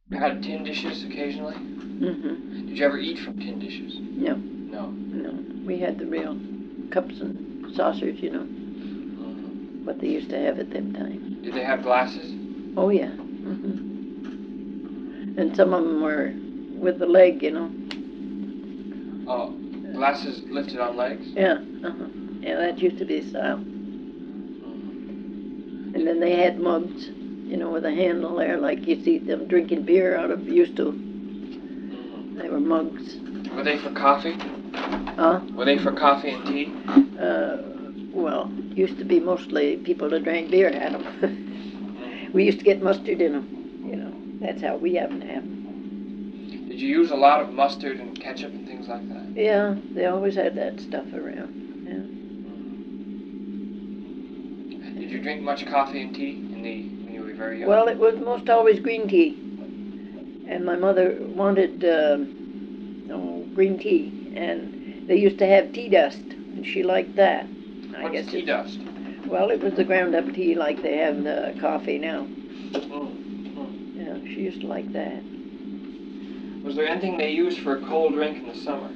Had tin dishes occasionally? Mm-hmm. Did you ever eat from tin dishes? No. No. No. We had the real cups and saucers, what they used to have at them time. Did they have glasses? Oh, yeah. And some of them were with the leg, Oh, glasses lifted on legs? Yeah, yeah, that used to be the style. And then they had mugs, with a handle there, like you see them drinking beer out of, used to. They were mugs. Were they for coffee? Huh? Were they for coffee and tea? Well, used to be mostly people that drank beer had them. We used to get mustard in them, That's how we happened to have them. Did you use a lot of mustard and ketchup and things like that? Yeah, they always had that stuff around. Yeah. Did you drink much coffee and tea when you were very young? Well, it was most always green tea. And my mother wanted green tea, and they used to have tea dust, and she liked that. What's tea dust? Well, it was the ground up tea like they have the coffee now. Yeah, she used to like that. Was there anything they used for a cold drink in the summer?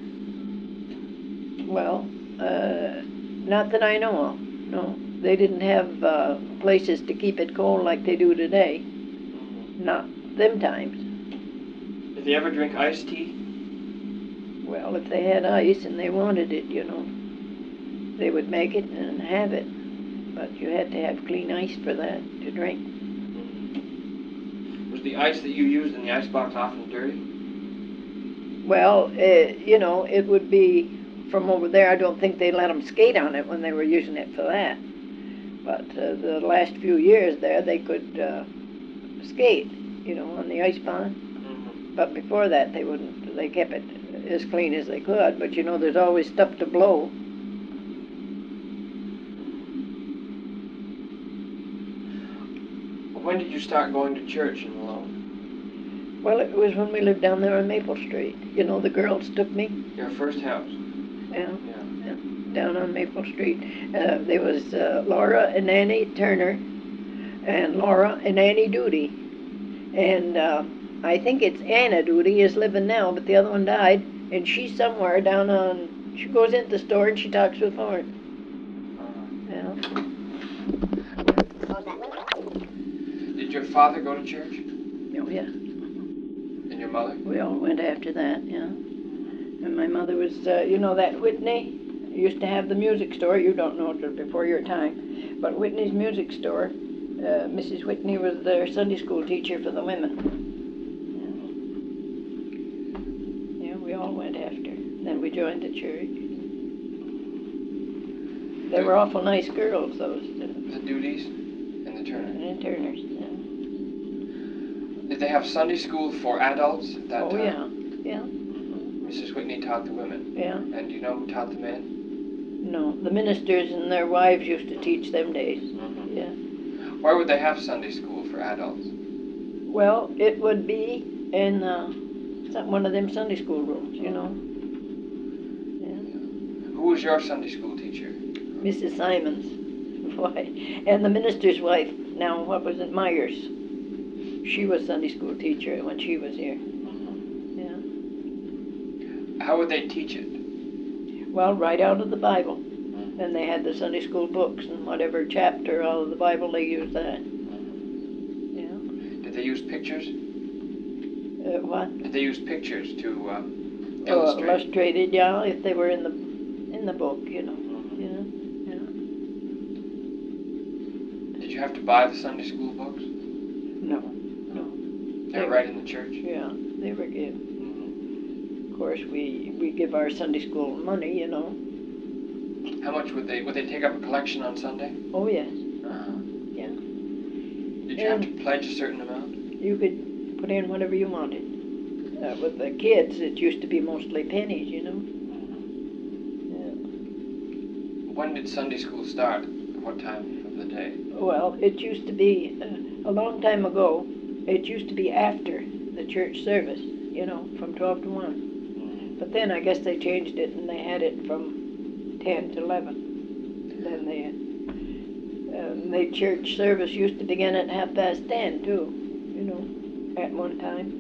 Well, not that I know of. No, they didn't have places to keep it cold like they do today. Not them times. Did they ever drink iced tea? Well, if they had ice and they wanted it, they would make it and have it. But you had to have clean ice for that to drink. Was the ice that you used in the icebox often dirty? Well, it would be from over there. I don't think they let them skate on it when they were using it for that. But the last few years there, they could skate, on the ice pond. But before that, they wouldn't. They kept it as clean as they could. But there's always stuff to blow. When did you start going to church in Malone? Well, it was when we lived down there on Maple Street. The girls took me. Your first house? Yeah. Down on Maple Street. There was Laura and Annie Turner, and Laura and Annie Doody. And I think it's Anna Doody is living now, but the other one died. And she's somewhere down on, she goes into the store and she talks with Horn. Yeah. Did your father go to church? Oh, yeah. And your mother? We all went after that, yeah. And my mother was, that Whitney used to have the music store. You don't know it before your time. But Whitney's music store, Mrs. Whitney was their Sunday school teacher for the women. Yeah, we all went after. Then we joined the church. They were awful nice girls, those. The Doodies and the Turners? And the Turners, yeah. Did they have Sunday school for adults at that time? Oh, yeah, yeah. Mrs. Whitney taught the women? Yeah. And do you know who taught the men? No, the ministers and their wives used to teach them days. Yeah. Where would they have Sunday school for adults? Well, it would be in one of them Sunday school rooms, Yeah. Who was your Sunday school teacher? Mrs. Simons. Why? And the minister's wife, now what was it, Myers. She was Sunday school teacher when she was here. Yeah. How would they teach it? Well, right out of the Bible. And they had the Sunday school books and whatever chapter out of the Bible they used that. Yeah. Did they use pictures? What? Did they use pictures to illustrate? Illustrated, yeah, if they were in the book, Yeah. Did you have to buy the Sunday school books? No. They were right in the church? Yeah, they were given. Of course, we give our Sunday school money, How much would they take up a collection on Sunday? Oh, yes. Yeah. Did you have to pledge a certain amount? You could put in whatever you wanted. With the kids, it used to be mostly pennies, Yeah. When did Sunday school start? What time of the day? Well, it used to be, a long time ago, it used to be after the church service, from 12 to 1. But then I guess they changed it and they had it from 10 to 11. Then the church service used to begin at 10:30 too, at one time.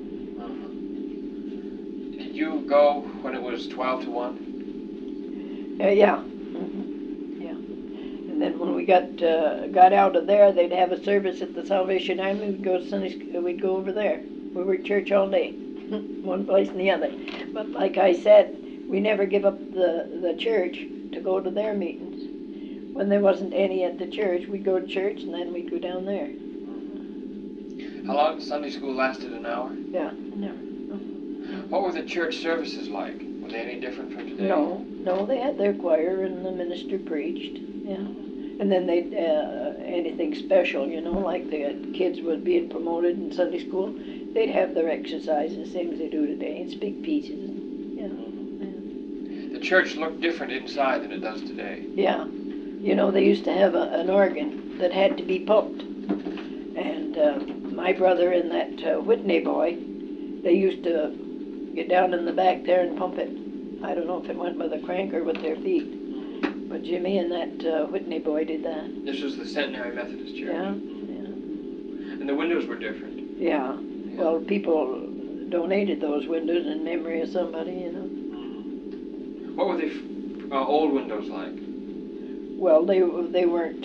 Did you go when it was 12 to 1? Yeah. Yeah. And then when we got out of there, they'd have a service at the Salvation Army. We'd go to we'd go over there. We were at church all day, one place and the other. But like I said, we never give up the church to go to their meetings. When there wasn't any at the church, we'd go to church and then we'd go down there. How long? Sunday school lasted an hour? Yeah, never. What were the church services like? Were they any different from today? No, they had their choir and the minister preached, yeah. And then they'd, anything special, like the kids were being promoted in Sunday school, they'd have their exercises, same as they do today, and speak pieces, yeah. The church looked different inside than it does today. Yeah. They used to have an organ that had to be pumped. And my brother and that Whitney boy, they used to get down in the back there and pump it. I don't know if it went with a crank or with their feet. But Jimmy and that Whitney boy did that. This was the Centenary Methodist Church. Yeah. And the windows were different. Yeah. Well, people donated those windows in memory of somebody, What were the old windows like? Well, they weren't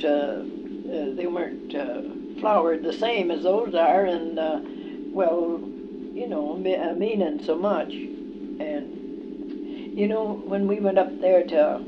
flowered the same as those are, and meaning so much. And when we went up there to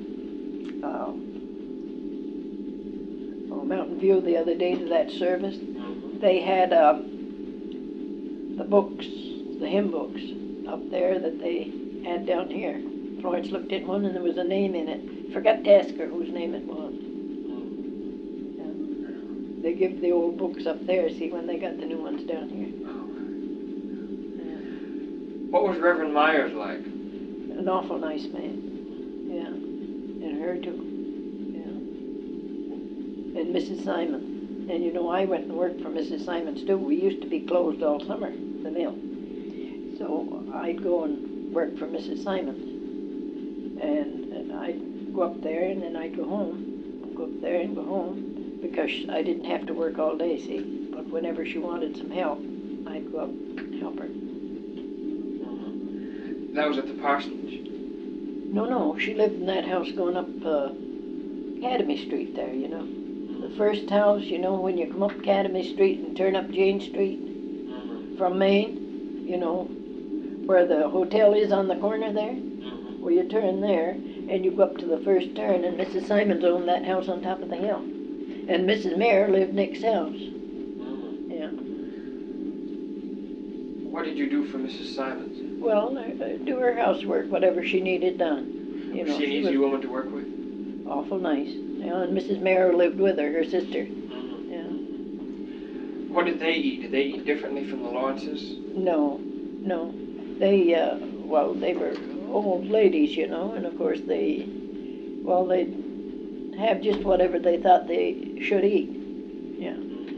Mountain View the other day to that service, they had the books, the hymn books up there that they had down here. Florence looked at one and there was a name in it. Forgot to ask her whose name it was. Yeah. They give the old books up there, see, when they got the new ones down here. Yeah. What was Reverend Myers like? An awful nice man. Yeah. And her too. Yeah. And Mrs. Simon. And I went and worked for Mrs. Simons too. We used to be closed all summer, the mill. So I'd go and work for Mrs. Simons. And I'd go up there and then I'd go home. Go up there and go home because I didn't have to work all day, see. But whenever she wanted some help, I'd go up and help her. That was at the parsonage? No, she lived in that house going up Academy Street there, The first house, when you come up Academy Street and turn up Jane Street from Maine, where the hotel is on the corner there. Well, you turn there, and you go up to the first turn, and Mrs. Simons owned that house on top of the hill. And Mrs. Mayer lived next house. Yeah. What did you do for Mrs. Simons? Well, do her housework, whatever she needed done. Was she an easy woman to work with? Awful nice. And Mrs. Mayer lived with her sister. Yeah. What did they eat? Did they eat differently from the Lawrences? No. They were old ladies, and of course they'd have just whatever they thought they should eat. Yeah.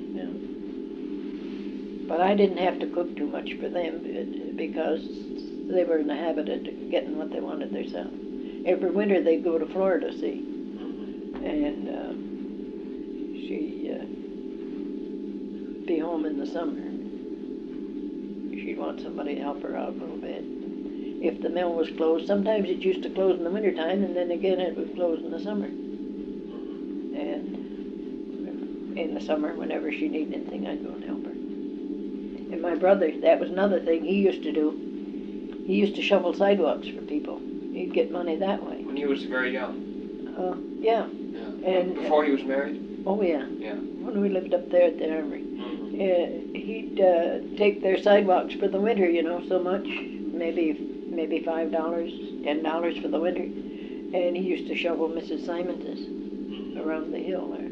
But I didn't have to cook too much for them because they were in the habit of getting what they wanted themselves. Every winter they'd go to Florida, see, and she'd be home in the summer. She'd want somebody to help her out a little bit. If the mill was closed, sometimes it used to close in the wintertime, and then again it would close in the summer. And in the summer, whenever she needed anything, I'd go and help her. And my brother, that was another thing he used to do. He used to shovel sidewalks for people. He'd get money that way. When he was very young? Yeah. And before he was married? Oh, yeah. Yeah. When we lived up there at the armory. He'd take their sidewalks for the winter, so much, maybe $5, $10 for the winter. And he used to shovel Mrs. Simons's around the hill there.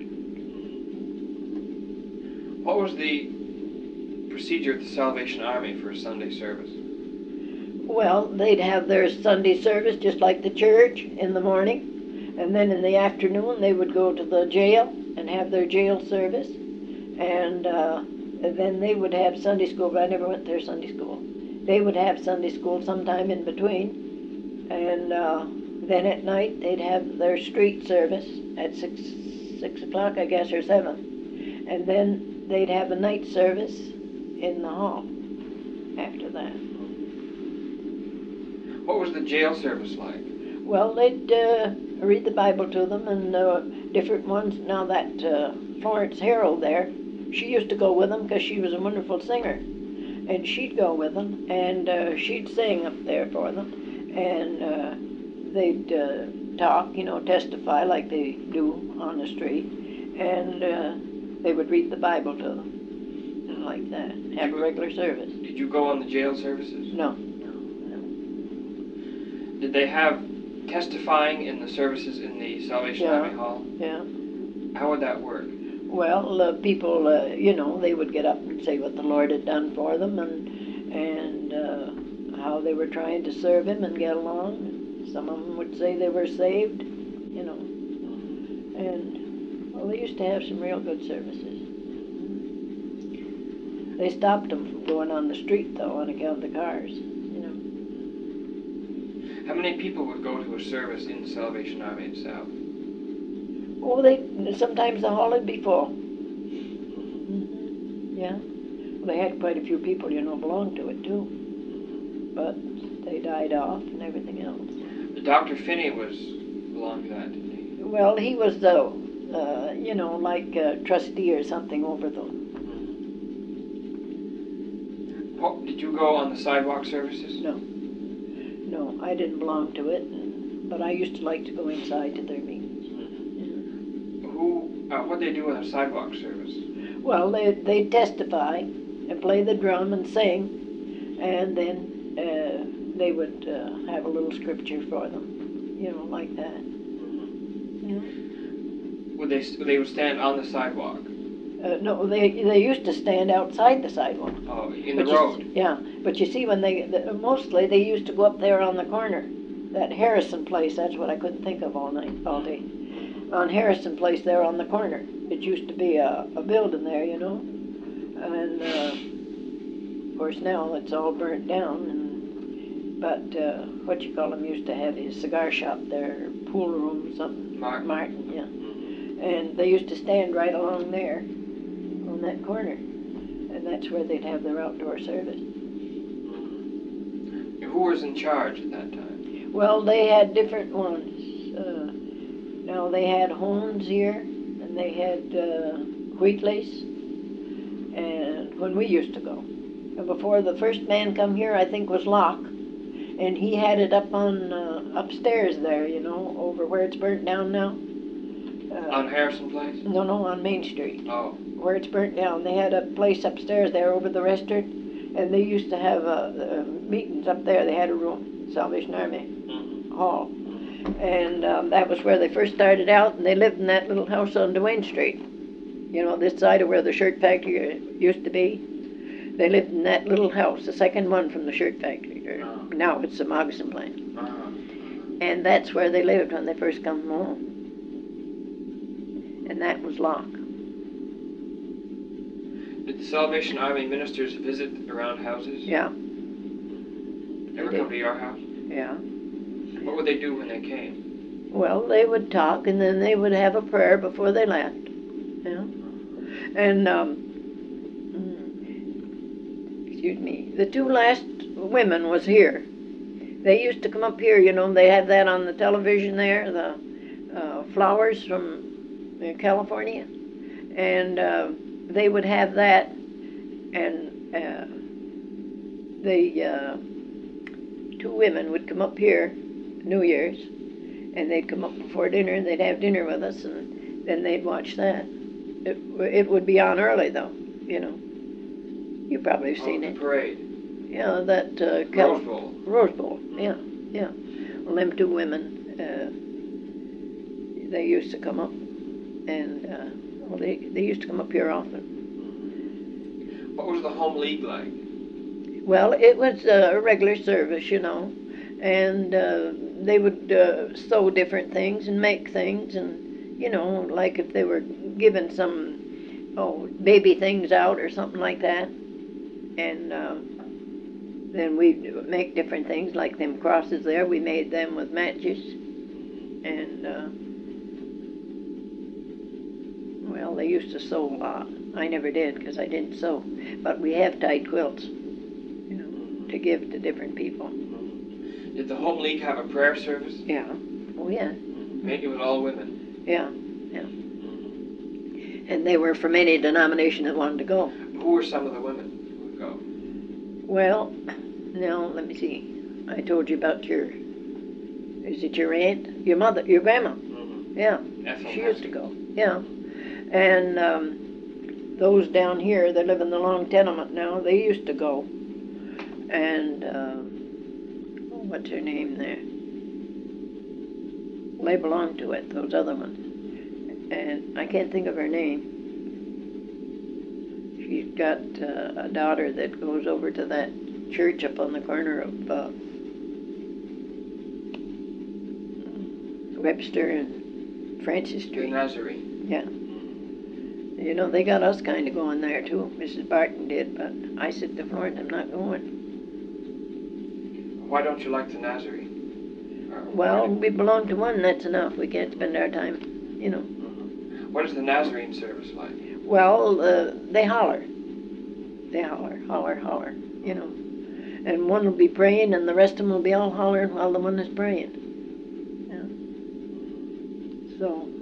What was the procedure at the Salvation Army for a Sunday service? Well, they'd have their Sunday service just like the church in the morning. And then in the afternoon they would go to the jail and have their jail service. And then they would have Sunday school, but I never went to their Sunday school. They would have Sunday school sometime in between. And then at night they'd have their street service at 6 o'clock, I guess, or 7. And then they'd have a night service in the hall. after that. What was the jail service like? Well, they'd read the Bible to them, and different ones. Now that Florence Harold there, she used to go with them because she was a wonderful singer, and she'd go with them, and she'd sing up there for them, and they'd talk, testify like they do on the street, and they would read the Bible to them, and like that, have a regular service. Did you go on the jail services? No. Did they have testifying in the services in the Salvation Army Hall? Yeah. How would that work? Well, people, they would get up and say what the Lord had done for them, and how they were trying to serve Him and get along. Some of them would say they were saved, and well, they used to have some real good services. They stopped them from going on the street, though, on account of the cars. How many people would go to a service in the Salvation Army itself? Oh, sometimes the hall would be full. Mm-hmm. Yeah. Well, they had quite a few people, belonged to it too. But they died off and everything else. Dr. Finney belonged to that, didn't he? Well, he was like a trustee or something over the. Did you go on the sidewalk services? No, I didn't belong to it, but I used to like to go inside to their meetings. What'd they do with a sidewalk service? Well, they'd testify and play the drum and sing, and then they would have a little scripture for them, like that. They would stand on the sidewalk? No, they used to stand outside the sidewalk. Oh, in the road? But you see, when mostly they used to go up there on the corner, that Harrison Place. That's what I couldn't think of all day. On Harrison Place there on the corner. It used to be a building there, and of course now it's all burnt down. But used to have his cigar shop there, pool room, something. Martin, yeah. And they used to stand right along there on that corner, and that's where they'd have their outdoor service. Who was in charge at that time? Well, they had different ones. Now they had Holmes here, and they had Wheatley's, and when we used to go. And before the first man come here, I think was Locke, and he had it up on upstairs there, over where it's burnt down now. On Harrison Place? No, on Main Street. Oh. Where it's burnt down. They had a place upstairs there over the restaurant, and they used to have meetings up there. They had a room, Salvation Army Hall. And that was where they first started out, and they lived in that little house on Duane Street. This side of where the shirt factory used to be. They lived in that little house, the second one from the shirt factory. Now it's the moccasin plant. And that's where they lived when they first come home. And that was Locke. Did the Salvation Army ministers visit around houses? Yeah. Ever come to your house? Yeah. What would they do when they came? Well, they would talk, and then they would have a prayer before they left. And, excuse me, the two last women was here. They used to come up here, they had that on the television there, the flowers from California. And they would have that, and two women would come up here New Year's, and they'd come up before dinner, and they'd have dinner with us, and then they'd watch that. It would be on early, though, You probably have seen the it. Parade. Yeah, that Rose Bowl. Rose Bowl, yeah. Well, them two women, they used to come up, and they used to come up here often. What was the home league like? Well, it was a regular service, and they would sew different things and make things, and like if they were giving some baby things out or something like that, and then we'd make different things like them crosses there. We made them with matches, and well, they used to sew a lot. I never did because I didn't sew, but we have tied quilts. to give to different people. Did the Home League have a prayer service? Yeah. Oh, yeah. Mainly with all women? Yeah. And they were from any denomination that wanted to go. Who were some of the women who would go? Well, now, let me see. I told you about is it your aunt? Your mother, your grandma? Yeah, Ethel she used to go. Yeah. And those down here that live in the long tenement now, they used to go. And, what's her name there? They belong to it, those other ones. And I can't think of her name. She's got a daughter that goes over to that church up on the corner of Webster and Francis The Street. Nazarene. Yeah. You know, they got us kind of going there too. Mrs. Barton did, but I said to Florence, I'm not going. Why don't you like the Nazarene? Well, we belong to one, that's enough. We can't spend our time, you know. What is the Nazarene service like? Well, they holler. They holler, holler, you know. And one will be praying and the rest of them will be all hollering while the one is praying. Yeah. So,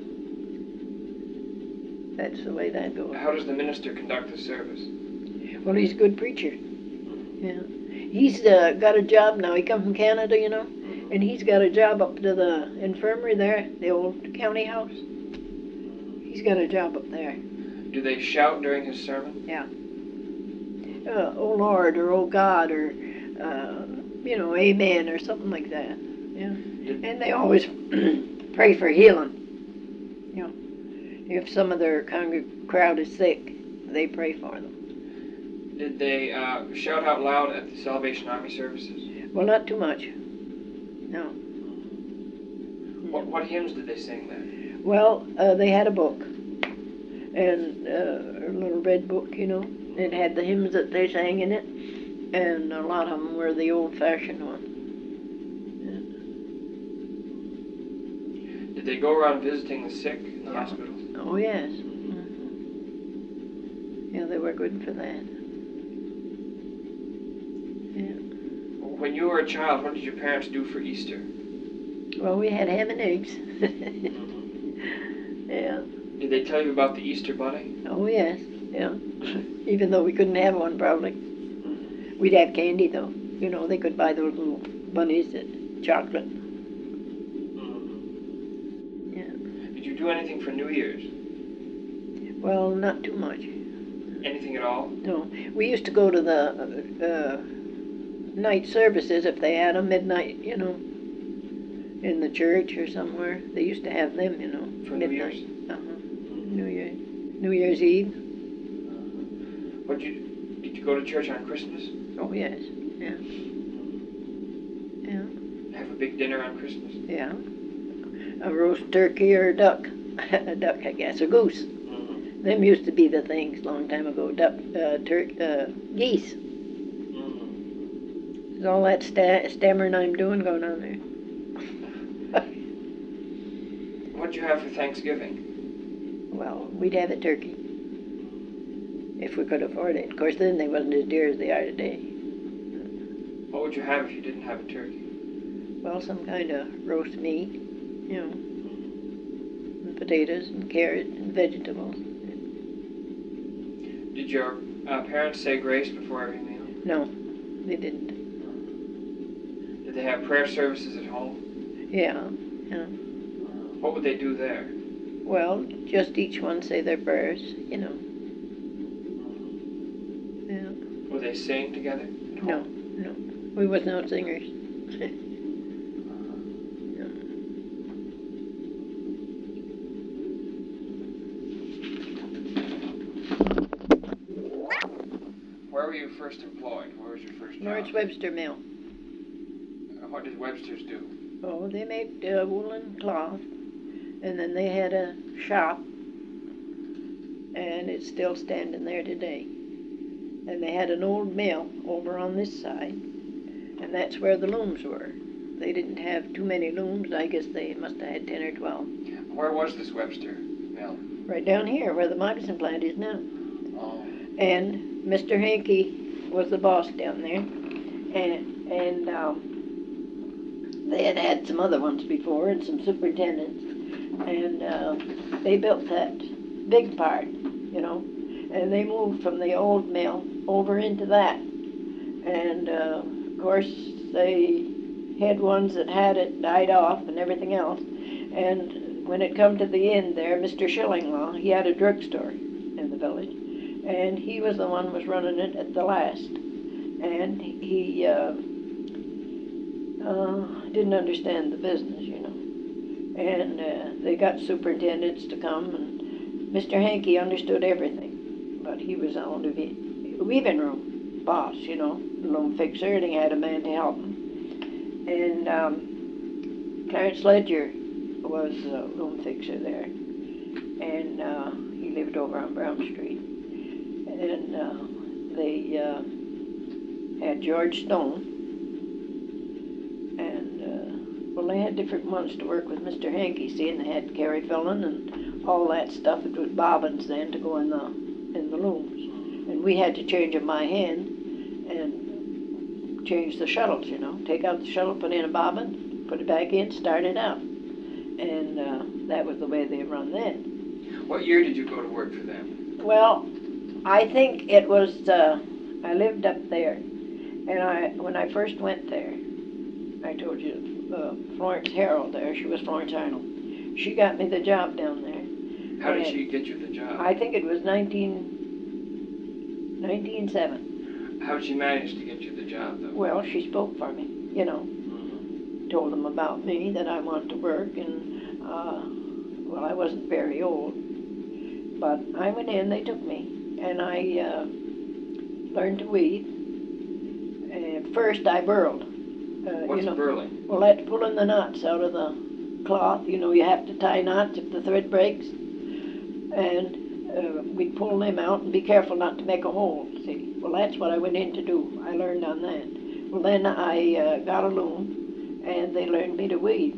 that's the way that goes. How does the minister conduct the service? Well, he's a good preacher. Yeah. He's got a job now. He come from Canada, you know. And he's got a job up to the infirmary there, the old county house. He's got a job up there. Do they shout during his sermon? Yeah. Oh Lord, or oh God, or, you know, amen, or something like that. Yeah. And they always pray for healing. You know, if some of their crowd is sick, they pray for them. Did they shout out loud at the Salvation Army services? Well, not too much. No. What hymns did they sing there? Well, they had a book, and a little red book, you know. It had the hymns that they sang in it, and a lot of them were the old-fashioned ones. Did they go around visiting the sick in the hospitals? Oh, yes. Yeah, they were good for that. Yeah. When you were a child, what did your parents do for Easter? Well, we had ham and eggs. Yeah. Did they tell you about the Easter bunny? Oh, yes. Yeah. Even though we couldn't have one, probably. We'd have candy, though. You know, they could buy those little bunnies at chocolate. Yeah. Did you do anything for New Year's? Well, not too much. Anything at all? No. We used to go to the night services if they had them, midnight, you know, in the church or somewhere. They used to have them, you know, For midnight. New Year's? New Year's Eve. Did you go to church on Christmas? Oh, yes. Yeah. Yeah. Have a big dinner on Christmas? Yeah. A roast turkey or a duck. A duck, I guess, a goose. Them used to be the things long time ago. Duck, geese. Is all that stammering I'm doing going on there? What'd you have for Thanksgiving? Well, we'd have a turkey. If we could afford it. Of course, then they wasn't as dear as they are today. What would you have if you didn't have a turkey? Well, some kind of roast meat, you know, and potatoes and carrots and vegetables. Did your parents say grace before every meal? No, they didn't. Did they have prayer services at home? Yeah, yeah. What would they do there? Well, just each one say their prayers, you know. Yeah. Would they sing together? No, no. We was no singers. Where were you first employed? Where was your first job? Lawrence Webster Mill. What did Webster's do? Oh, they made woolen cloth, and then they had a shop, and it's still standing there today. And they had an old mill over on this side, and that's where the looms were. They didn't have too many looms. I guess they must have had 10 or 12. Where was this Webster mill? Right down here, where the moccasin plant is now. Oh. And Mr. Hankey was the boss down there, and they had had some other ones before and some superintendents, and they built that big part, you know, and they moved from the old mill over into that, and of course they had ones that had it died off and everything else, and when it come to the end there, Mr. Shillinglaw, he had a drugstore in the village, and he was the one was running it at the last, and he didn't understand the business, you know, and they got superintendents to come, and Mr. Hankey understood everything, but he was on the weaving room boss, you know, loom fixer, and he had a man to help him. And Clarence Ledger was a loom fixer there, and he lived over on Brown Street. And they had George Stone, and well, they had different ones to work with Mr. Hankey. See, and they had Carrie Fillen and all that stuff. It was bobbins then to go in the looms, and we had to change them by hand and change the shuttles, you know, take out the shuttle, put in a bobbin, put it back in, start it up. And that was the way they run then. What year did you go to work for them? Well, I think it was, I lived up there, and when I first went there, I told you, Florence Harold there, she was Florence Arnold. She got me the job down there. How did she get you the job? I think it was 1907. How did she manage to get you the job, though? Well, she spoke for me, you know. Told them about me, that I wanted to work, and well, I wasn't very old, but I went in, they took me, and I learned to weave. And first I burled. What's you know, burling? Well, that's pulling the knots out of the cloth. You know, you have to tie knots if the thread breaks, and we'd pull them out and be careful not to make a hole, see. Well, that's what I went in to do. I learned on that. Well, then I got a loom, and they learned me to weave.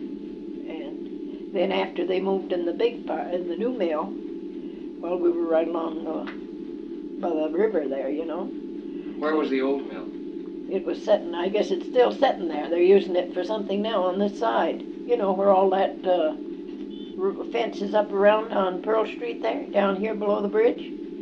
And then after they moved in the big part, in the new mill, well, we were right along by the river there, you know. Where was the old mill? It was setting, I guess it's still setting there. They're using it for something now on this side. You know, where all that fence is up around on Pearl Street there, down here below the bridge.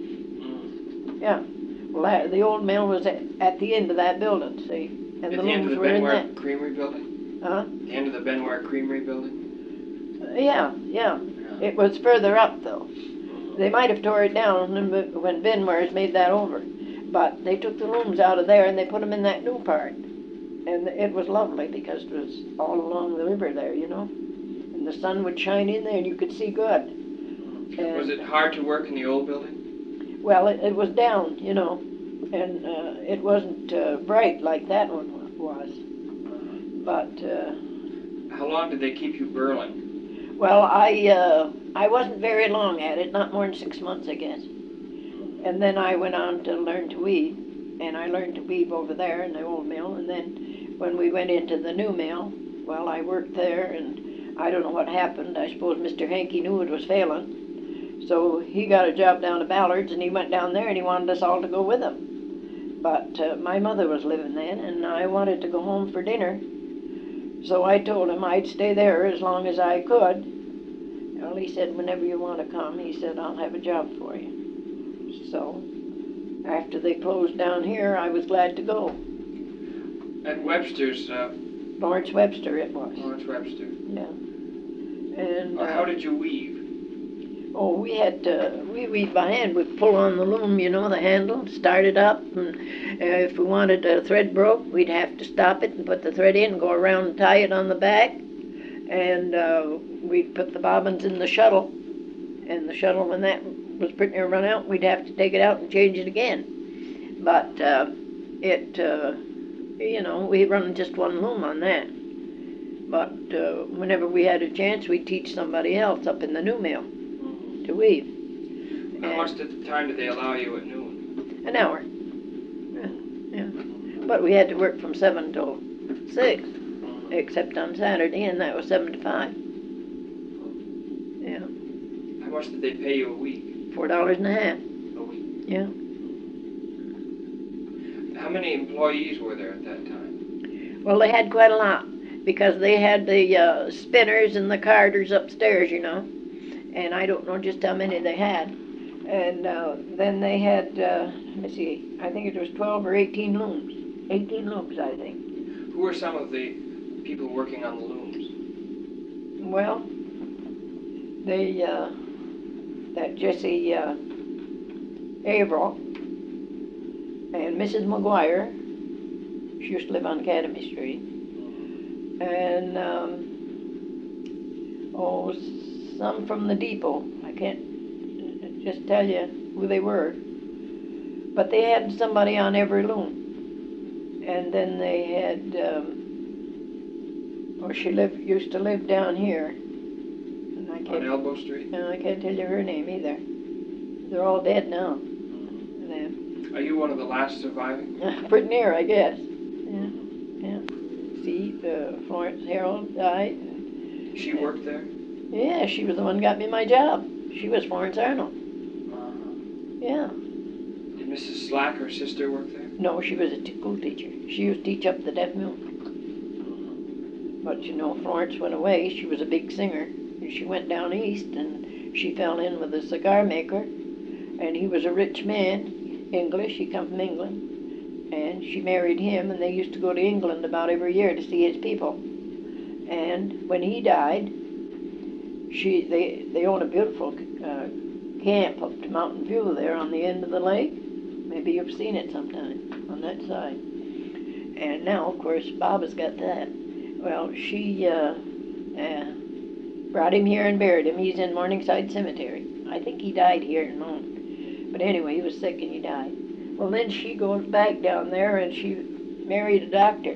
Yeah. Well, the old mill was at the end of that building, see? And At the the end of looms the were in Benoit that. Creamery building? Huh? The end of the Benoit Creamery building? Yeah. It was further up, though. They might have tore it down when Benware's made that over. But they took the looms out of there and they put them in that new part. And it was lovely because it was all along the river there, you know. And the sun would shine in there and you could see good. And Was it hard to work in the old building? well, it was down, you know, and it wasn't bright like that one was. But How long did they keep you burling? well, I wasn't very long at it, not more than 6 months, I guess. And then I went on to learn to weave, and I learned to weave over there in the old mill. And then when we went into the new mill, well, I worked there, and I don't know what happened. I suppose Mr. Hankey knew it was failing. So he got a job down at Ballard's, and he went down there, and he wanted us all to go with him. But my mother was living then, and I wanted to go home for dinner. So I told him I'd stay there as long as I could. Well, he said, whenever you want to come, he said, I'll have a job for you. So after they closed down here, I was glad to go. At Webster's, Lawrence Webster it was. Lawrence Webster. Yeah. And How did you weave? oh, we weaved by hand. We'd pull on the loom, you know, the handle, start it up, and if we wanted a thread broke, we'd have to stop it and put the thread in, go around and tie it on the back, and we'd put the bobbins in the shuttle, and the shuttle, when that was pretty near run out, we'd have to take it out and change it again. But you know, we run just one loom on that. But whenever we had a chance, we'd teach somebody else up in the new mill to weave. How much at the time did they allow you at noon? An hour. Yeah. But we had to work from 7 till 6, except on Saturday, and that was 7 to 5. Yeah. How much did they pay you a week? $4.50. A week. Yeah. How many employees were there at that time? Well, they had quite a lot because they had the spinners and the carders upstairs, you know, and I don't know just how many they had. And then they had, let me see, I think it was 12 or 18 looms. 18 looms, I think. Who were some of the people working on the looms? Well, they, that Jessie Averill and Mrs. McGuire, she used to live on Academy Street, and, some from the depot. I can't just tell you who they were, but they had somebody on every loom. And then they had, she used to live down here. And I On Elbow Street? No, I can't tell you her name either. They're all dead now. Are you one of the last surviving? Pretty near, I guess. Yeah, yeah. See, Florence Harold died. She worked there? Yeah, she was the one who got me my job. She was Florence Arnold. Yeah. Did Mrs. Slack, her sister, work there? No, she was a school teacher. She used to teach up the deaf mute. But you know, Florence went away. She was a big singer. And she went down east and she fell in with a cigar maker. And he was a rich man, English. He come from England. And she married him, and they used to go to England about every year to see his people. And when he died, they own a beautiful camp up to Mountain View there on the end of the lake. Maybe you've seen it sometime on that side. And now, of course, Bob has got that. Well, she brought him here and buried him. He's in Morningside Cemetery. I think he died here in Mount. But anyway, he was sick and he died. Well, then she goes back down there and she married a doctor.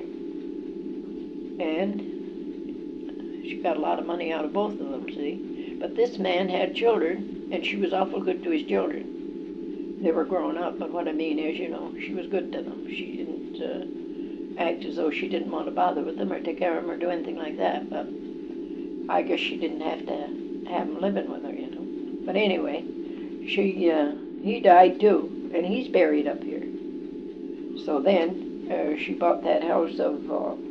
And she got a lot of money out of both of them, see? But this man had children, and she was awful good to his children. They were growing up, but what I mean is, you know, she was good to them. She didn't act as though she didn't want to bother with them or take care of them or do anything like that. But I guess she didn't have to have them living with her, you know. But anyway, he died too, and he's buried up here. So then she bought that house of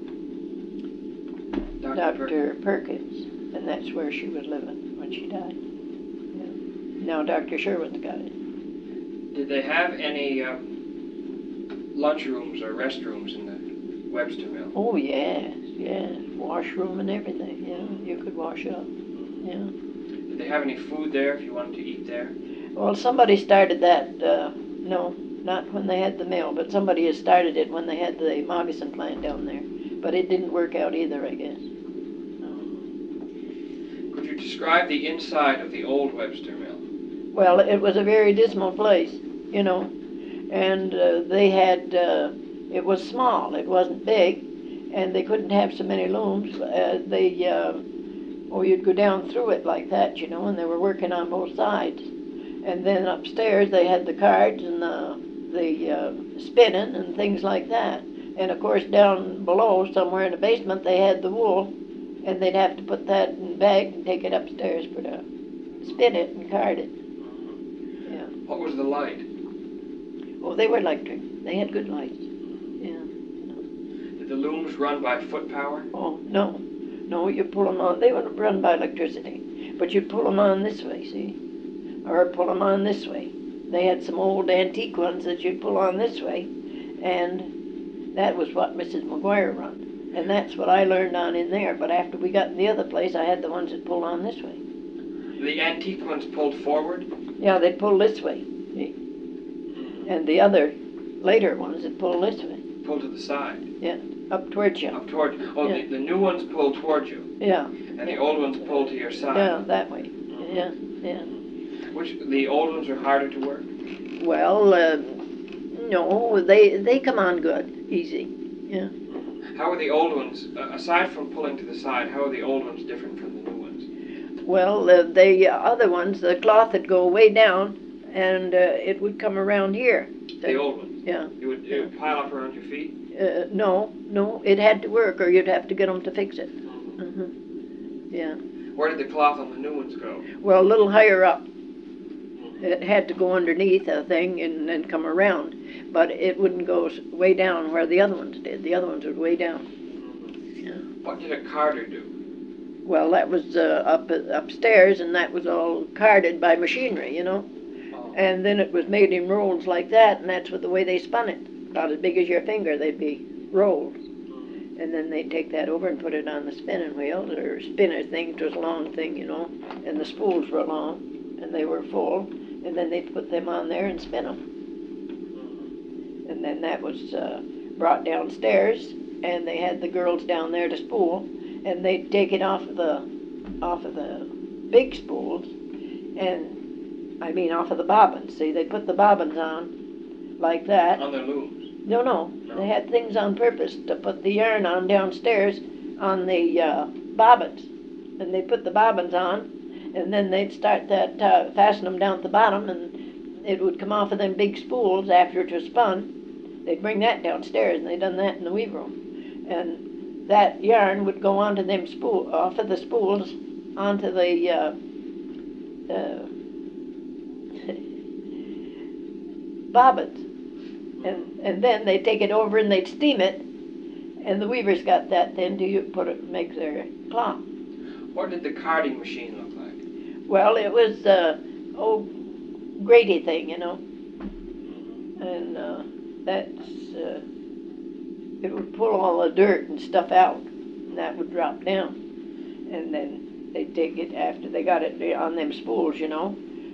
Dr. Perkins, and that's where she was living when she died. Yeah. Now Dr. Sherwin's got it. Did they have any lunchrooms or restrooms in the Webster Mill? Oh, yes, yes. Washroom and everything, yeah. You could wash up, yeah. Did they have any food there if you wanted to eat there? Well, somebody started that, no, not when they had the mill, but somebody has started it when they had the moccasin plant down there. But it didn't work out either, I guess. Could you describe the inside of the old Webster Mill? Well, it was a very dismal place, you know, and they had, it was small, it wasn't big, and they couldn't have so many looms. You'd go down through it like that, you know, and they were working on both sides. And then upstairs they had the cards and the spinning and things like that. And of course down below, somewhere in the basement, they had the wool, and they'd have to put that in a bag and take it upstairs for to spin it and card it. Yeah. What was the light? Oh, they were electric. They had good lights. Yeah. Did the looms run by foot power? Oh, no. No, you pull them on. They wouldn't run by electricity, but you'd pull them on this way, see? Or pull them on this way. They had some old antique ones that you'd pull on this way, and that was what Mrs. McGuire run. And that's what I learned on in there, but after we got in the other place, I had the ones that pulled on this way. The antique ones pulled forward? Yeah, they'd pull this way, see? And the other later ones that pull this way. Pull to the side? Yeah, up towards you. Up toward you. Oh, Yeah. the new ones pull toward you? Yeah. And the old ones pull to your side? Yeah, that way. Yeah, yeah. The old ones are harder to work? Well, no, they come on good, easy, yeah. How are the old ones, aside from pulling to the side, how are the old ones different from the new ones? Well, the other ones, the cloth would go way down, and it would come around here. The old ones? Yeah. It would pile up around your feet? No, it had to work, or you'd have to get them to fix it. Yeah. Where did the cloth on the new ones go? Well, a little higher up. It had to go underneath a thing and then come around, but it wouldn't go way down where the other ones did. The other ones would way down. Yeah. What did a carder do? Well, that was upstairs, and that was all carded by machinery, you know. Oh. And then it was made in rolls like that, and that's what the way they spun it. About as big as your finger, they'd be rolled. And then they'd take that over and put it on the spinning wheel, or spinner thing. It was a long thing, you know, and the spools were long, and they were full. And then they'd put them on there and spin them. And then that was brought downstairs, and they had the girls down there to spool, and they'd take it off of the big spools, and I mean off of the bobbins. See, they put the bobbins on like that. On their looms? No. They had things on purpose to put the yarn on downstairs on the bobbins, and they put the bobbins on, and then they'd start that fasten them down at the bottom, and it would come off of them big spools after it was spun. They'd bring that downstairs, and they done that in the weave room, and that yarn would go onto them off of the spools onto the bobbins, and then they'd take it over and they'd steam it, and the weavers got that then to make their cloth. What did the carding machine look like? Well, it was old Grady thing, you know, and it would pull all the dirt and stuff out, and that would drop down, and then they'd take it after they got it on them spools, you know.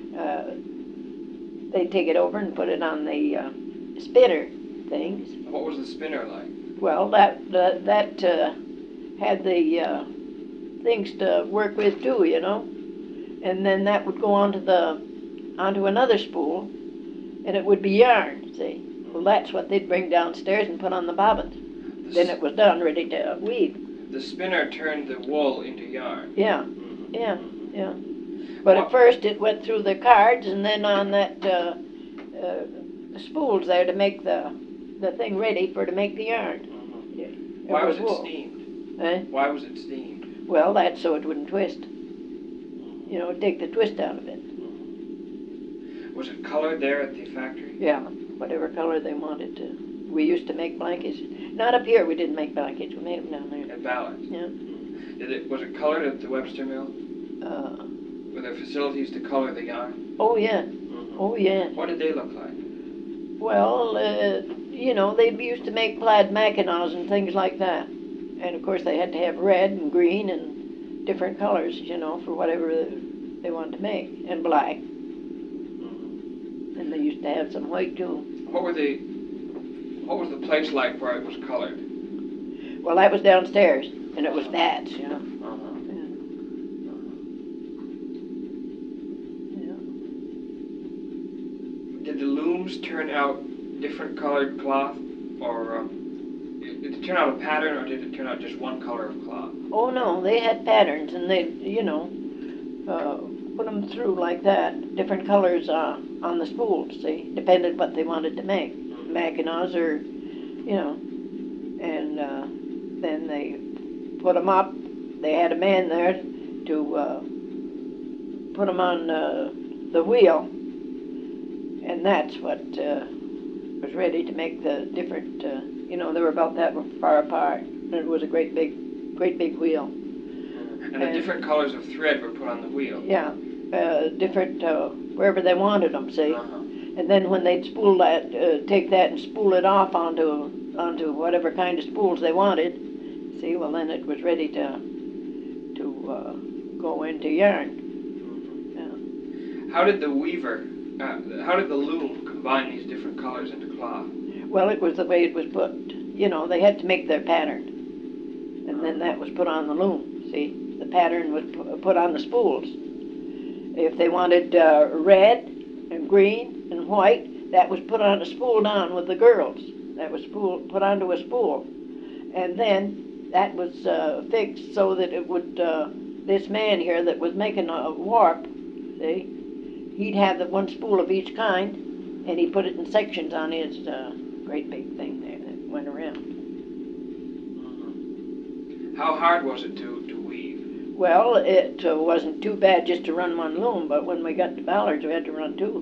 They'd take it over and put it on the spinner things. What was the spinner like? Well, that had the things to work with too, you know, and then that would go onto another spool, and it would be yarn. See, well, that's what they'd bring downstairs and put on the bobbins. Then it was done, ready to weave. The spinner turned the wool into yarn. Yeah, yeah. But at first it went through the cards, and then on that spools there to make the thing ready to make the yarn. Why was it wool. steamed? Eh? Why was it steamed? Well, that's so it wouldn't twist. You know, take the twist out of it. Was it colored there at the factory? Yeah, whatever color they wanted to. We used to make blankets. Not up here, we didn't make blankets. We made them down there. At Ballard? Yeah. Was it colored at the Webster Mill? Were there facilities to color the yarn? Oh, yeah. Oh, yeah. What did they look like? Well, you know, they used to make plaid mackinaws and things like that. And of course they had to have red and green and different colors, you know, for whatever they wanted to make, and black. And they used to have some white too. What was the place like where it was colored? Well, that was downstairs, and it was vats, you know. Did the looms turn out different colored cloth, or did it turn out a pattern, or did it turn out just one color of cloth? Oh no, they had patterns, and they, you know, put them through like that, different colors on the spools. See, depended what they wanted to make, mackinaws or, you know, and then they put them up. They had a man there to put them on the wheel. And that's what was ready to make the different, you know, they were about that far apart. And it was a great big wheel. And the different colors of thread were put on the wheel? Yeah, different, wherever they wanted them, see? And then when they'd spool that, take that and spool it off onto whatever kind of spools they wanted, see, well then it was ready to go into yarn. How did the loom combine these different colors into cloth? Well, it was the way it was put. You know, they had to make their pattern. And then that was put on the loom, see? The pattern was put on the spools. If they wanted red and green and white, that was put on a spool down with the girls. That was put onto a spool. And then that was fixed so that it would, this man here that was making a warp, see? He'd have the one spool of each kind, and he put it in sections on his great big thing there that went around. How hard was it to weave? Well, it wasn't too bad just to run one loom, but when we got to Ballards, we had to run two.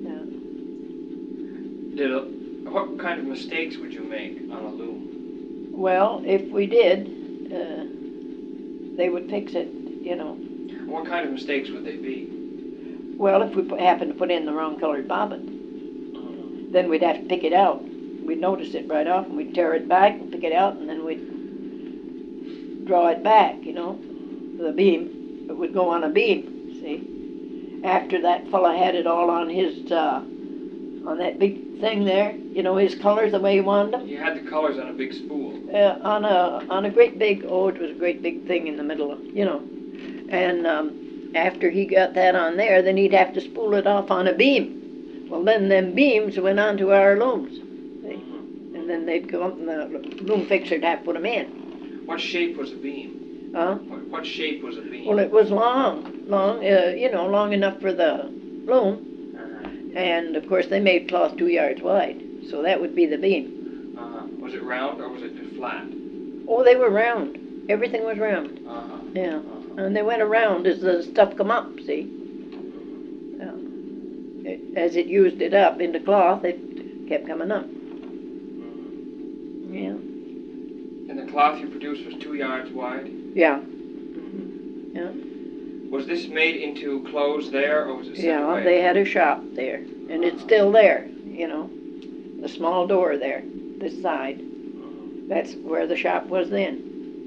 Yeah. What kind of mistakes would you make on a loom? Well, if we did, they would fix it, you know. What kind of mistakes would they be? Well, if we happen to put in the wrong colored bobbin, then we'd have to pick it out. We'd notice it right off, and we'd tear it back and pick it out, and then we'd draw it back, you know, the beam. It would go on a beam, see. After that fella had it all on his, on that big thing there, you know, his colors the way he wanted them. You had the colors on a big spool. On a great big, oh, it was a great big thing in the middle, you know. And after he got that on there, then he'd have to spool it off on a beam. Well, then them beams went onto our looms, see? And then they'd go up, and the loom fixer'd have to put them in. What shape was a beam? Huh? What shape was a beam? Well, it was long, you know, long enough for the loom. And of course, they made cloth 2 yards wide, so that would be the beam. Was it round or was it flat? Oh, they were round. Everything was round. Yeah. And they went around as the stuff come up, see? Yeah. As it used it up into cloth, it kept coming up. Yeah. And the cloth you produced was 2 yards wide? Yeah. Yeah. Was this made into clothes there, or was it sent Yeah, away? they had a shop there, and it's still there, you know, the small door there, this side. That's where the shop was then.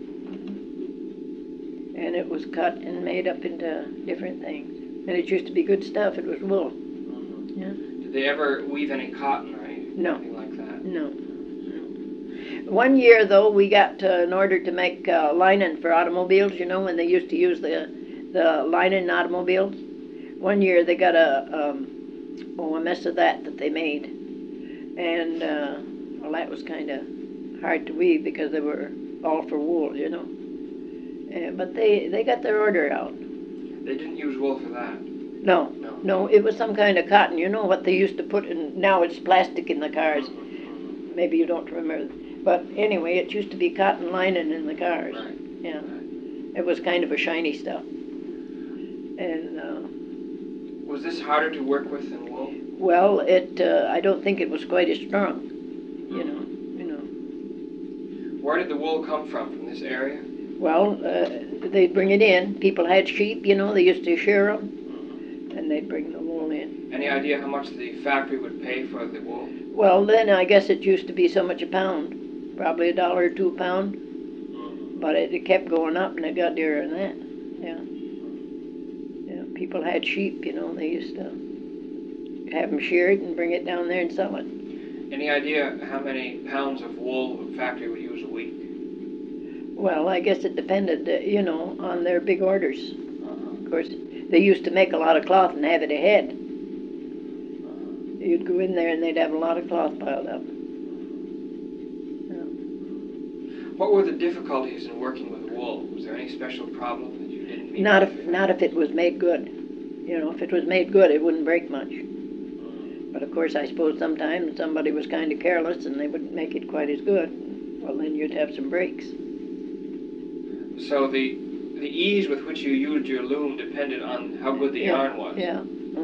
And it was cut and made up into different things. And it used to be good stuff. It was wool. Yeah. Did they ever weave any cotton or anything No. like that? No. One year, though, we got in order to make lining for automobiles, you know, when they used to use the lining in automobiles. One year they got a mess of that they made. And, well, that was kind of hard to weave because they were all for wool, you know. But they got their order out. They didn't use wool for that? No, it was some kind of cotton. You know what they used to put in, now it's plastic in the cars. Maybe you don't remember. But anyway, it used to be cotton lining in the cars. Right. Yeah. It was kind of a shiny stuff. And, was this harder to work with than wool? well, I don't think it was quite as strong, you know. Where did the wool come from this area? Well, they'd bring it in. People had sheep, you know, they used to shear them, and they'd bring the wool in. Any idea how much the factory would pay for the wool? Well, then I guess it used to be so much a pound, probably $1 or $2 a pound, but it kept going up, and it got dearer than that. Yeah. Yeah. People had sheep, you know, they used to have them sheared and bring it down there and sell it. Any idea how many pounds of wool the factory would use a week? Well, I guess it depended, you know, on their big orders. Of course, they used to make a lot of cloth and have it ahead. You'd go in there and they'd have a lot of cloth piled up. Yeah. What were the difficulties in working with wool? Was there any special problem that you didn't meet? Not if it was made good. You know, if it was made good, it wouldn't break much. But of course, I suppose sometimes somebody was kind of careless and they wouldn't make it quite as good. Well, then you'd have some breaks. So the ease with which you used your loom depended on how good the yarn was? Yeah.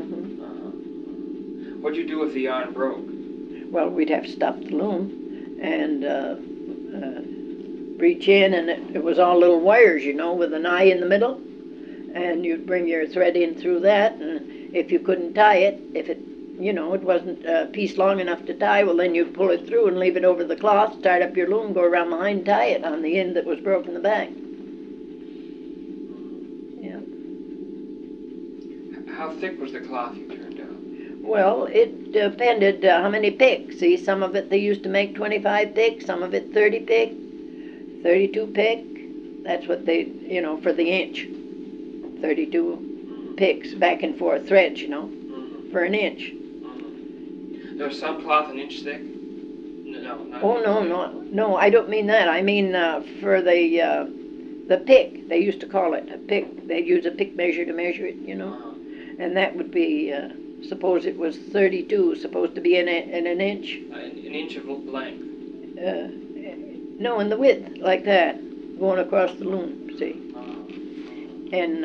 What'd you do if the yarn broke? Well, we'd have to stop the loom and reach in, and it was all little wires, you know, with an eye in the middle. And you'd bring your thread in through that, and if you couldn't tie it, if it, you know, it wasn't a piece long enough to tie, well, then you'd pull it through and leave it over the cloth, start up your loom, go around behind, tie it on the end that was broken in the back. Yeah. How thick was the cloth you turned out? Well, it depended how many picks. See, some of it they used to make 25 pick, some of it 30 pick, 32 pick. That's what they, you know, for the inch. 32 picks, back and forth threads, you know, for an inch. There was some cloth an inch thick? No, not Oh, no, I don't mean that. I mean for the pick, they used to call it a pick. They'd use a pick measure to measure it, you know. And that would be, suppose it was 32, supposed to be in an inch. An inch of length? No, in the width, like that, going across the loom, see. And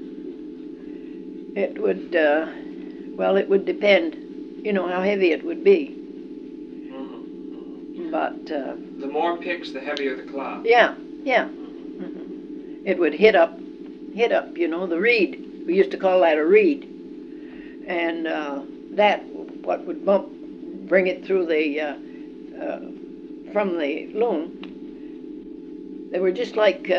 it would, well, it would depend, you know, how heavy it would be. But The more picks, the heavier the cloth. Yeah, yeah. Hmm. It would hit up, the reed. We used to call that a reed. And that, what would bring it through from the loom. They were just like,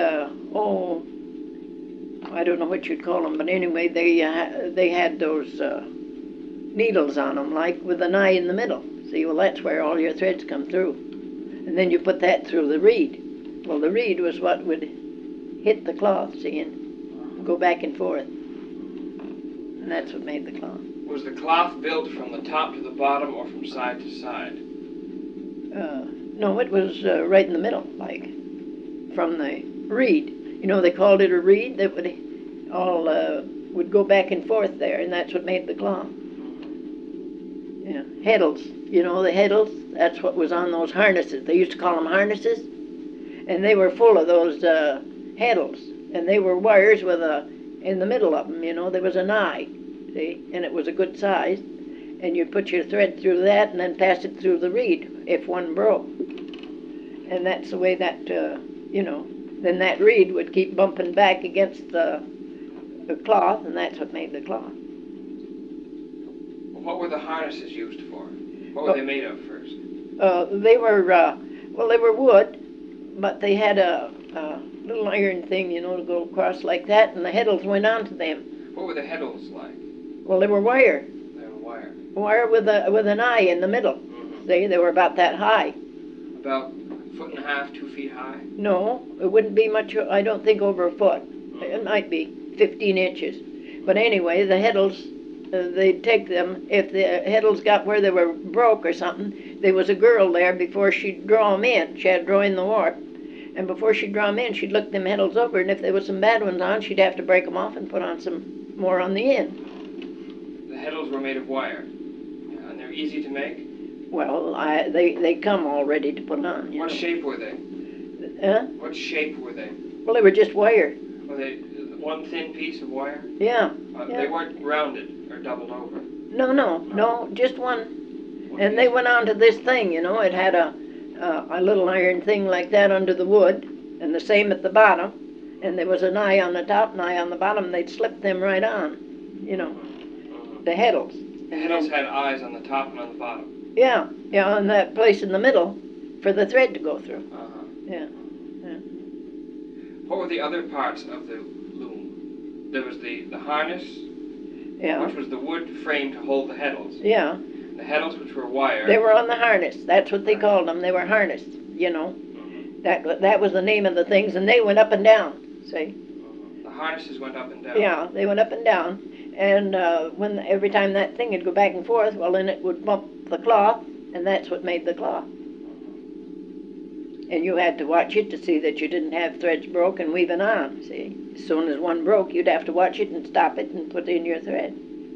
I don't know what you'd call them, but anyway, they had those needles on them, like with an eye in the middle. See, well, that's where all your threads come through. And then you put that through the reed. Well, the reed was what would hit the cloth, see, and go back and forth. And that's what made the cloth. Was the cloth built from the top to the bottom or from side to side? No, it was right in the middle, like from the reed. You know, they called it a reed that would go back and forth there, and that's what made the cloth. Yeah, heddles. You know, the heddles, that's what was on those harnesses. They used to call them harnesses, and they were full of those heddles, and they were wires in the middle of them, you know, there was an eye, see, and it was a good size, and you'd put your thread through that and then pass it through the reed if one broke. And that's the way that, then that reed would keep bumping back against the cloth, and that's what made the cloth. What were the harnesses used for? What were they made of first? They were wood, but they had a little iron thing, you know, to go across like that, and the heddles went onto them. What were the heddles like? Well, they were wire. They were wire. Wire with an eye in the middle. Mm-hmm. They were about that high. About 1.5 feet, 2 feet high? No, it wouldn't be much, I don't think over a foot. It might be 15 inches. But anyway, the heddles, they'd take them, if the heddles got where they were broke or something, there was a girl there before she'd draw them in. She had to draw in the warp. And before she'd draw them in, she'd look them heddles over, and if there was some bad ones on, she'd have to break them off and put on some more on the end. The heddles were made of wire, and they're easy to make? Well, they come all ready to put on. What shape were they? What shape were they? Well, they were just wire. Were they one thin piece of wire? Yeah. They weren't rounded or doubled over? No, just one. And they went on to this thing, you know, it had a little iron thing like that under the wood, and the same at the bottom, and there was an eye on the top and an eye on the bottom, they'd slip them right on, you know, the heddles. The heddles had eyes on the top and on the bottom? Yeah, on that place in the middle for the thread to go through. Uh-huh. Yeah. What were the other parts of the loom? There was the harness, which was the wood frame to hold the heddles. Yeah. The heddles, which were wire. They were on the harness. That's what they called them. They were harnessed, you know. Mm-hmm. That was the name of the things, and they went up and down, see? Mm-hmm. The harnesses went up and down. Yeah, they went up and down. And every time that thing would go back and forth, well, then it would bump the cloth, and that's what made the cloth. And you had to watch it to see that you didn't have threads broke and weave it on, see? As soon as one broke, you'd have to watch it and stop it and put in your thread.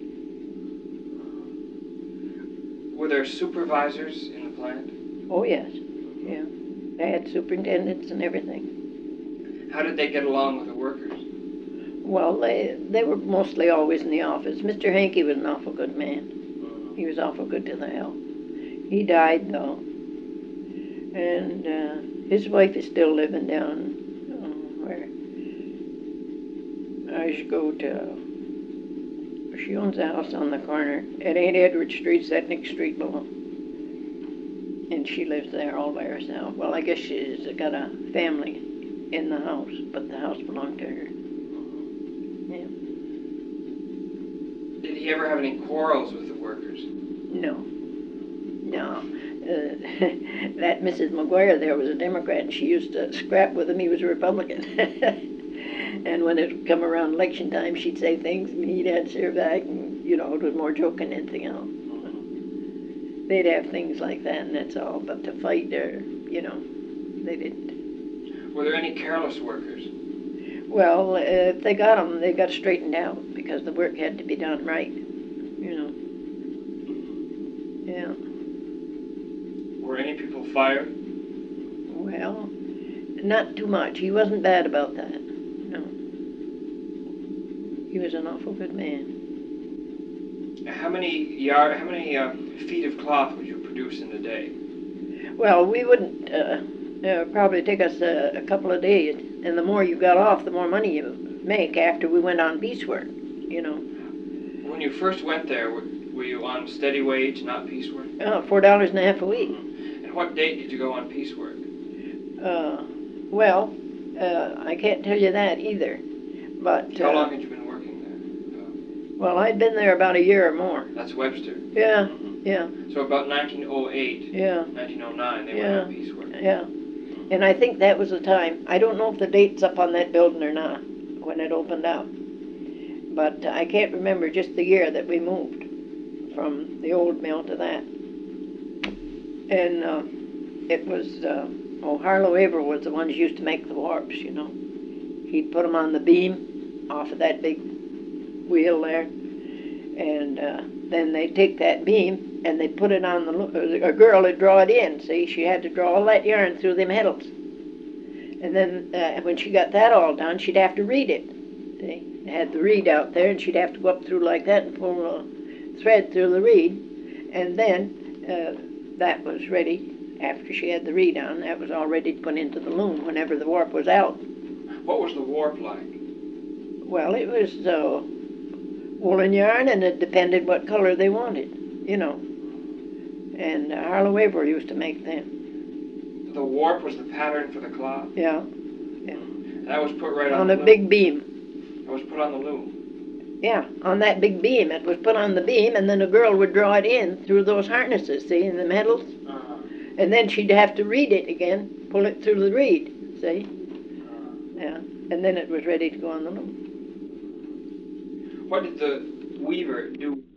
Were there supervisors in the plant? Oh, yes. Yeah. They had superintendents and everything. How did they get along with the workers? Well, they were mostly always in the office. Mr. Hankey was an awful good man. He was awful good to the help. He died, though. And his wife is still living down where I should go to. She owns a house on the corner. It ain't Edward Street, it's that next street below. And she lives there all by herself. Well, I guess she's got a family in the house, but the house belonged to her. Yeah. Did he ever have any quarrels with the workers? No. That Mrs. McGuire there was a Democrat, and she used to scrap with him. He was a Republican. And when it would come around election time, she'd say things, and he'd answer her back, and, you know, it was more joking than anything else. They'd have things like that, and that's all. But to fight, you know, they didn't. Were there any careless workers? Well, if they got them, they got straightened out, because the work had to be done right, you know. Yeah. Were any people fired? Well, not too much. He wasn't bad about that. No. He was an awful good man. How many feet of cloth would you produce in a day? Well, we wouldn't, probably take us a couple of days, and the more you got off, the more money you make after we went on piecework, you know. When you first went there, were you on steady wage, not piecework? $4.50 a week. And what date did you go on piecework? Well, I can't tell you that either, but. How long had you been working Well, I'd been there about a year or more. there? That's Webster. Yeah, yeah, So about 1908, yeah, 1909, they Yeah. went on piecework. yeah. And I think that was the time. I don't know if the date's up on that building or not, when it opened up. But I can't remember just the year that we moved from the old mill to that. And it was, Harlow Averill was the one who used to make the warps, you know. He'd put them on the beam off of that big wheel there. And then they'd take that beam and they'd put it on a girl would draw it in, see? She had to draw all that yarn through them heddles. And then when she got that all done, she'd have to read it. See? They had the reed out there, and she'd have to go up through like that and pull a thread through the reed. And then that was ready, after she had the reed on, that was all ready to put into the loom whenever the warp was out. What was the warp like? Well, it was woolen yarn, and it depended what color they wanted, you know. And Harlow Averill used to make them. The warp was the pattern for the cloth? Yeah. And that was put right on On the a loom? big beam. It was put on the loom? Yeah, on that big beam. It was put on the beam, and then a girl would draw it in through those harnesses, see, in the metals. And then she'd have to read it again, pull it through the reed, see? Yeah, and then it was ready to go on the loom. What did the weaver do